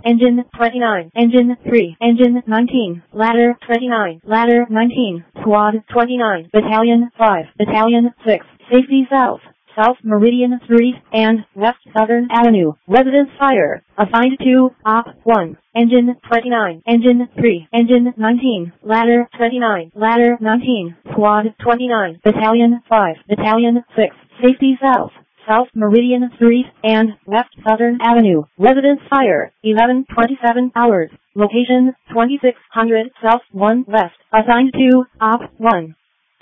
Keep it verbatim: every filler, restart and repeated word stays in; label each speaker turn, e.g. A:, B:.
A: Engine twenty-nine, Engine three, Engine nineteen, Ladder twenty-nine, Ladder nineteen, Squad twenty-nine, Battalion five, Battalion six, Safety South, South Meridian Street, and West Southern Avenue. Residence fire. Assigned to Op one. Engine twenty-nine, Engine three, Engine nineteen, Ladder twenty-nine, Ladder nineteen, Squad twenty-nine, Battalion five, Battalion six, Safety South, South Meridian Street, and West Southern Avenue. Residence fire. eleven twenty-seven hours. Location twenty-six hundred South one West. Assigned to Op one.